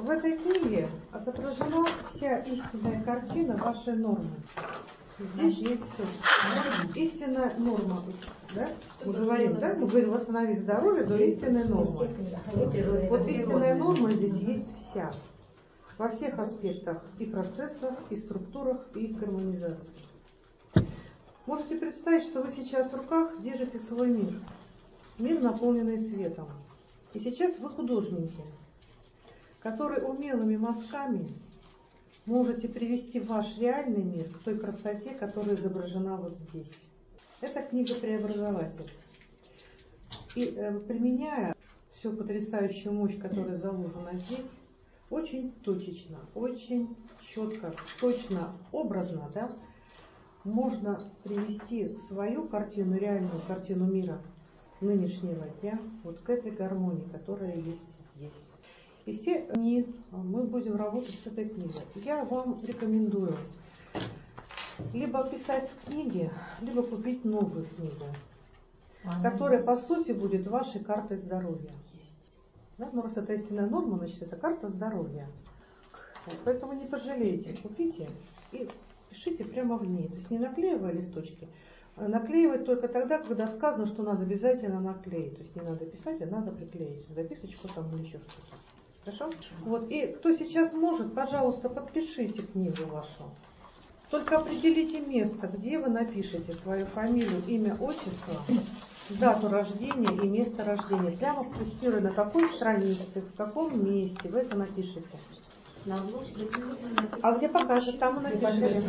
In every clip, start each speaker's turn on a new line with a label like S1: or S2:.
S1: В этой книге отображена вся истинная картина вашей нормы. Здесь есть все. Истинная норма. Да? Мы говорим, да? Мы говорим восстановить здоровье до истинной нормы. Вот истинная норма здесь есть вся. Во всех аспектах и процессах, и структурах, и гармонизации. Можете представить, что вы сейчас в руках держите свой мир. Мир, наполненный светом. И сейчас вы художники, которые умелыми мазками можете привести ваш реальный мир к той красоте, которая изображена вот здесь. Это книга «Преобразователь». И применяя всю потрясающую мощь, которая заложена здесь, очень точечно, очень четко, точно, образно, да, можно привести свою картину, реальную картину мира нынешнего дня вот к этой гармонии, которая есть здесь. И все дни мы будем работать с этой книгой. Я вам рекомендую либо писать в книге, либо купить новую книгу, которая по сути будет вашей картой здоровья. Да? Ну, раз это истинная норма, значит это карта здоровья. Поэтому не пожалейте, купите и пишите прямо в ней. То есть не наклеивая листочки. Наклеивать только тогда, когда сказано, что надо обязательно наклеить. То есть не надо писать, а надо приклеить записочку там или еще что-то. Хорошо? Вот. И кто сейчас может, пожалуйста, подпишите книгу вашу. Только определите место, где вы напишете свою фамилию, имя, отчество, дату рождения и место рождения. Прямо тестируя, на какой странице, в каком месте вы это напишете. А где покажет, там и напишите.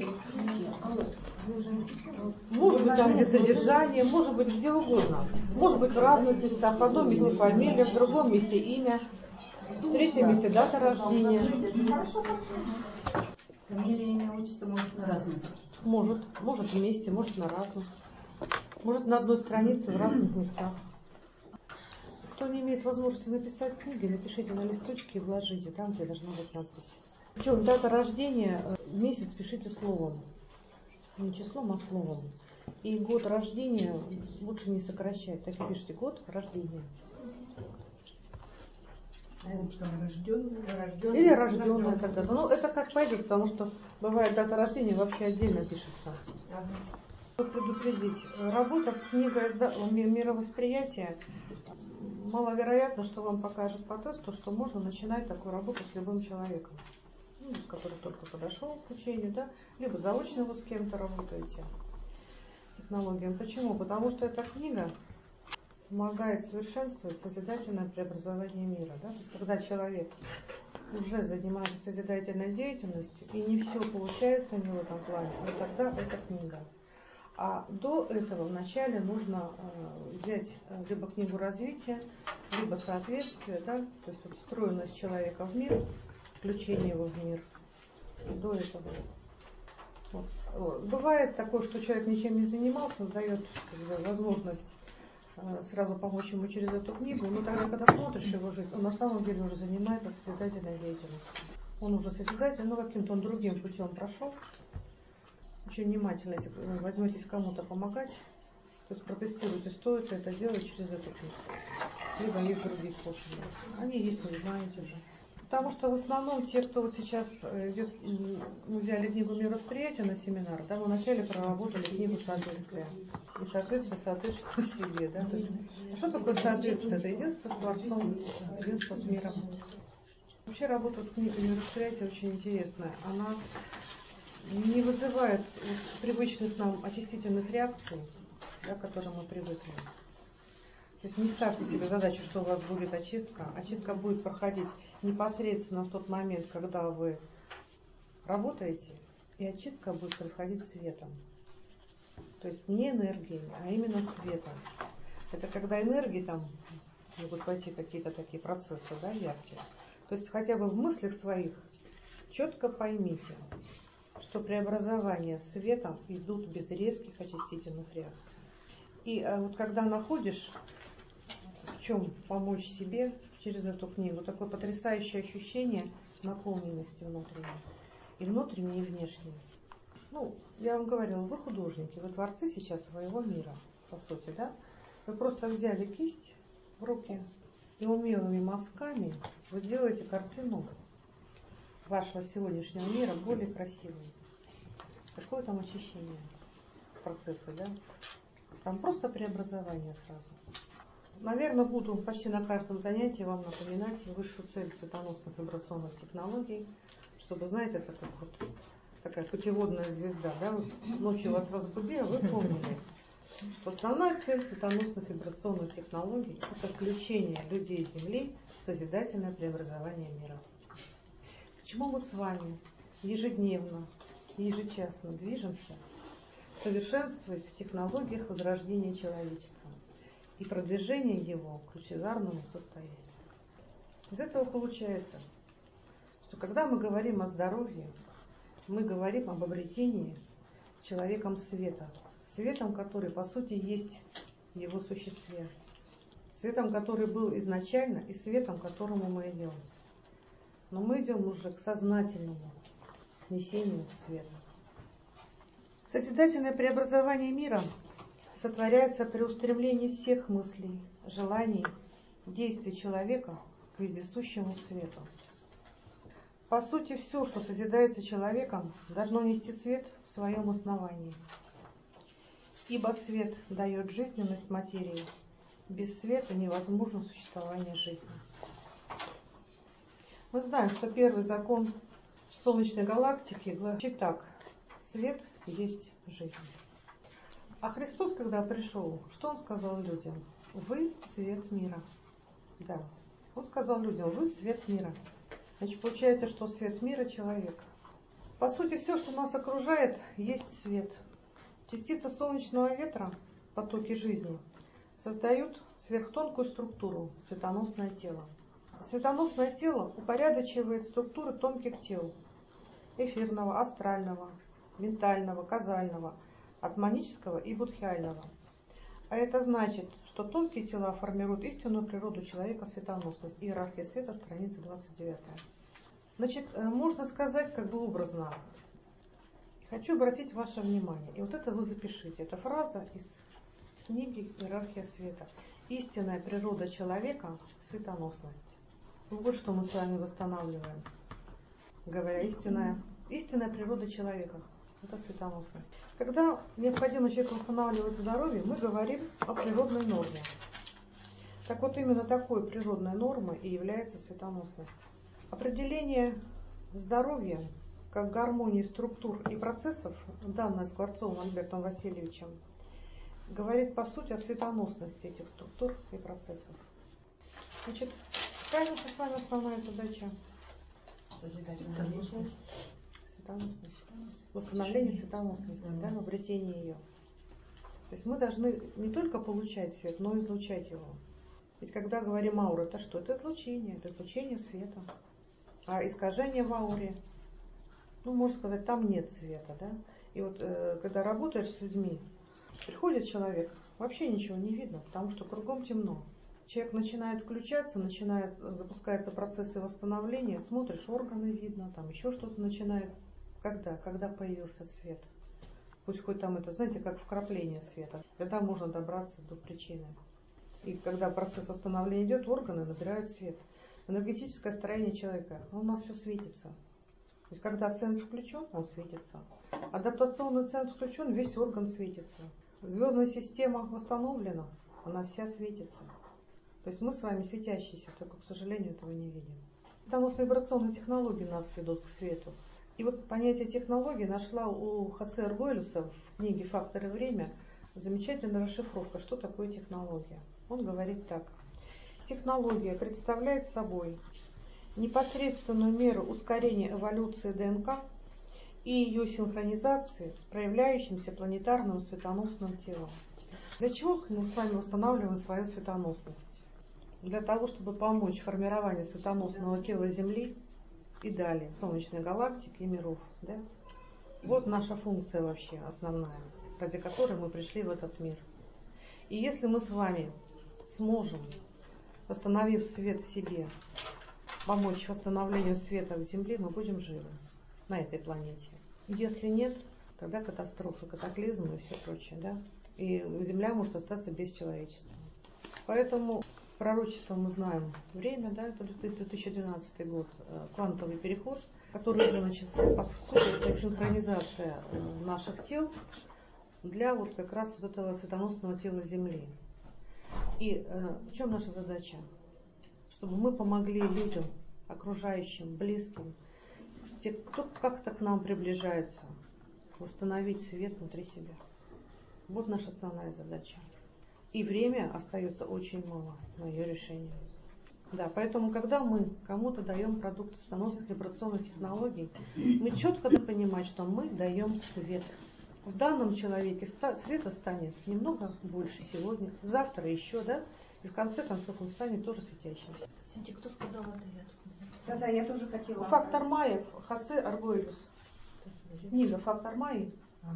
S1: Может быть, там где содержание, может быть, где угодно. Может быть, в разных местах. В одном месте фамилия, в другом месте имя, в третьем месте дата рождения.
S2: Фамилия, имя, отчество может на разных.
S1: Может вместе, может на разных. Может на одной странице в разных местах. Кто не имеет возможности написать книги, напишите на листочке и вложите там, где должна быть надпись. Причем дата рождения, месяц пишите словом. Не числом, а словом. И год рождения лучше не сокращать. Так и пишите год рождения. Или рожденная когда-то. Ну, это как пойдет, потому что бывает дата рождения вообще отдельно пишется. Вот предупредить. Работа с книгой мировосприятия, маловероятно, что вам покажет по тесту, что можно начинать такую работу с любым человеком, ну, с которым только подошел к учению, да, либо заочно вы с кем-то работаете технологиям. Почему? Потому что эта книга помогает совершенствовать созидательное преобразование мира. Да? То есть, когда человек уже занимается созидательной деятельностью и не все получается у него в этом плане, вот тогда эта книга. А до этого вначале нужно взять либо книгу развития, либо соответствие, да? То есть вот встроенность человека в мир, включение его в мир. До этого. Вот. Бывает такое, что человек ничем не занимался, он дает возможность сразу помочь ему через эту книгу, но тогда, когда смотришь его жизнь, он на самом деле уже занимается созидательной деятельностью. Он уже созидатель, но каким-то он другим путем прошел. Очень внимательно, если возьметесь кому-то помогать, то есть протестируйте, стоит ли это делать через эту книгу. Либо есть другие способы. Они есть, вы знаете уже. Потому что в основном те, кто вот сейчас идет, мы взяли книгу мировосприятия на семинар, да, мы вначале проработали книгу соответствия. И соответствие соответствует себе. Да? То есть, что такое соответствие? Это единство с Творцом, единство с миром. Вообще работа с книгой мировосприятия очень интересная. Она не вызывает привычных нам очистительных реакций, да, к которым мы привыкли. То есть не ставьте себе задачу, что у вас будет очистка. Очистка будет проходить непосредственно в тот момент, когда вы работаете, и очистка будет происходить светом. То есть не энергией, а именно светом. Это когда энергии там могут пойти какие-то такие процессы, да, яркие. То есть хотя бы в мыслях своих четко поймите, что преобразования светом идут без резких очистительных реакций. И вот когда находишь, в чем помочь себе через эту книгу, такое потрясающее ощущение наполненности внутренней. И внутренней, и внешней. Ну, я вам говорила, вы художники, вы творцы сейчас своего мира, по сути, да? Вы просто взяли кисть в руки и умелыми мазками вы делаете картину вашего сегодняшнего мира более красивой. Какое там очищение процесса, да? Там просто преобразование сразу. Наверное, буду почти на каждом занятии вам напоминать высшую цель светоносных вибрационных технологий, чтобы, знаете, это как вот такая путеводная звезда, да? Вот ночью вас разбудила, вы помнили, что основная цель светоносных вибрационных технологий – это включение людей Земли в созидательное преобразование мира. К чему мы с вами ежедневно и ежечасно движемся, совершенствуясь в технологиях возрождения человечества и продвижения его к лучезарному состоянию. Из этого получается, что когда мы говорим о здоровье, мы говорим об обретении человеком света, светом, который по сути есть в его существе, светом, который был изначально, и светом, к которому мы идем. Но мы идем уже к сознательному несению света. Созидательное преобразование мира сотворяется при устремлении всех мыслей, желаний, действий человека к вездесущему свету. По сути, все, что созидается человеком, должно нести свет в своем основании. Ибо свет дает жизненность материи. Без света невозможно существование жизни. Мы знаем, что первый закон Солнечной галактики гласит так: свет есть жизнь. А Христос, когда пришел, что Он сказал людям? Вы свет мира. Да, Он сказал людям: вы свет мира. Значит, получается, что свет мира — человек. По сути, все, что нас окружает, есть свет. Частицы солнечного ветра, потоки жизни, создают сверхтонкую структуру — светоносное тело. Светоносное тело упорядочивает структуры тонких тел — эфирного, астрального, ментального, казального, атманического и будхиального. А это значит, что тонкие тела формируют истинную природу человека — светоносность. Иерархия света, страница 29. Значит, можно сказать как бы образно. Хочу обратить ваше внимание, и вот это вы запишите. Это фраза из книги «Иерархия света». Истинная природа человека — светоносность. Вот что мы с вами восстанавливаем, говоря истинная природа человека — это светоносность. Когда необходимо человеку восстанавливать здоровье, мы говорим о природной норме. Так вот, именно такой природной нормой и является светоносность. Определение здоровья как гармонии структур и процессов, данное Скворцовым Альбертом Васильевичем, говорит по сути о светоносности этих структур и процессов. Значит, какая наша с вами основная задача? Светоносность. Восстановление светоносности, да, обретение ее. То есть мы должны не только получать свет, но и излучать его. Ведь когда говорим аура, это что? Это излучение света. А искажение в ауре, можно сказать, там нет света, да? И вот когда работаешь с людьми, приходит человек, вообще ничего не видно, потому что кругом темно. Человек начинает включаться, запускаются процессы восстановления, смотришь, органы видно, там еще что-то начинает. Когда появился свет? Пусть хоть там это, знаете, как вкрапление света. Тогда можно добраться до причины. И когда процесс восстановления идет, органы набирают свет. Энергетическое строение человека, у нас все светится. То есть когда центр включен, он светится. Адаптационный центр включен, весь орган светится. Звездная система восстановлена, она вся светится. То есть мы с вами светящиеся, только, к сожалению, этого не видим. Светоносно-вибрационные технологии нас ведут к свету. И вот понятие технологии нашла у Хосе Аргуэльеса в книге «Фактор и время» замечательная расшифровка, что такое технология. Он говорит так. Технология представляет собой непосредственную меру ускорения эволюции ДНК и ее синхронизации с проявляющимся планетарным светоносным телом. Для чего мы с вами восстанавливаем свою светоносность? Для того, чтобы помочь формированию светоносного тела Земли и далее Солнечной галактики и миров. Да? Вот наша функция вообще основная, ради которой мы пришли в этот мир. И если мы с вами сможем, восстановив свет в себе, помочь восстановлению света в Земле, мы будем живы на этой планете. Если нет, тогда катастрофы, катаклизмы и все прочее. Да? И Земля может остаться без человечества. Поэтому Пророчество мы знаем. Время, да, это 2012 год, квантовый переход, который уже начался. По сути, это синхронизация наших тел для вот как раз вот этого светоносного тела Земли. И в чем наша задача? Чтобы мы помогли людям, окружающим, близким, те, кто как-то к нам приближается, установить свет внутри себя. Вот наша основная задача. И время остается очень мало на ее решение. Да, поэтому, когда мы кому-то даем продукт светоносных вибрационных технологий, мы четко должны понимать, что мы даем свет. В данном человеке света станет немного больше сегодня, завтра еще, да? И в конце концов он станет тоже светящимся.
S2: Синтия, кто сказал это?
S3: Да, я тоже хотела.
S1: Фактор Майев, Хосе Аргуэльос. Книга «Фактор Майи».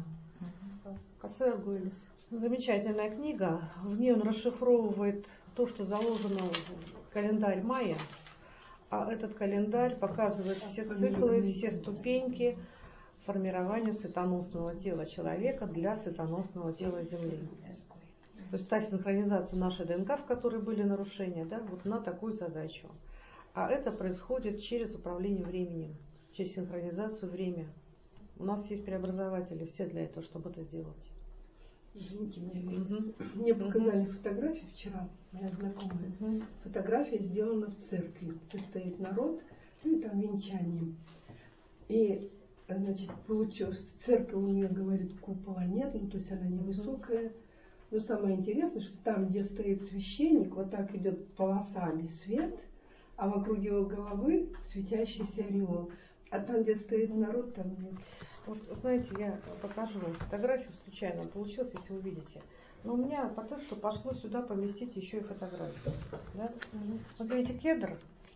S1: Хосе Аргуэльос. Замечательная книга. В ней он расшифровывает то, что заложено в календарь Майя. А этот календарь показывает все циклы, все ступеньки формирования светоносного тела человека для светоносного тела Земли. То есть та синхронизация нашей ДНК, в которой были нарушения, да, вот на такую задачу. А это происходит через управление временем, через синхронизацию времени. У нас есть преобразователи все для этого, чтобы это сделать.
S3: Извините меня, мне показали фотографию вчера, моя знакомая. Фотография сделана в церкви, где стоит народ, ну и там венчание. И, значит, получилось, церковь у нее, говорит, купола нет, ну то есть она невысокая. Но самое интересное, что там, где стоит священник, вот так идет полосами свет, а вокруг его головы светящийся ореол. А там, где стоит народ, там нет.
S1: Вот, знаете, я покажу вам фотографию, случайно получилось, если вы видите. Но у меня по тесту пошло сюда поместить еще и фотографию. Да? Вот видите, кедр,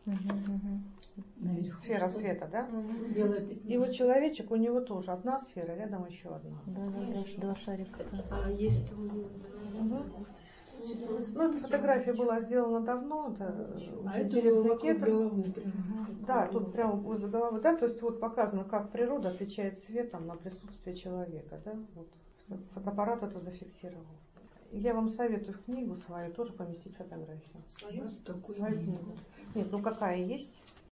S1: сфера света, да? И вот человечек, у него тоже одна сфера, рядом еще одна.
S2: Два шарика.
S3: А есть там...
S1: Ну, эта фотография была сделана давно, это
S3: это
S1: интересный кедр.
S3: головы,
S1: Да, тут прямо возле головы, да, то есть вот показано, как природа отличает светом на присутствие человека, да, вот фотоаппарат это зафиксировал. Я вам советую в книгу свою тоже поместить фотографию.
S2: Свою?
S1: Свою книгу. Нет, ну какая есть?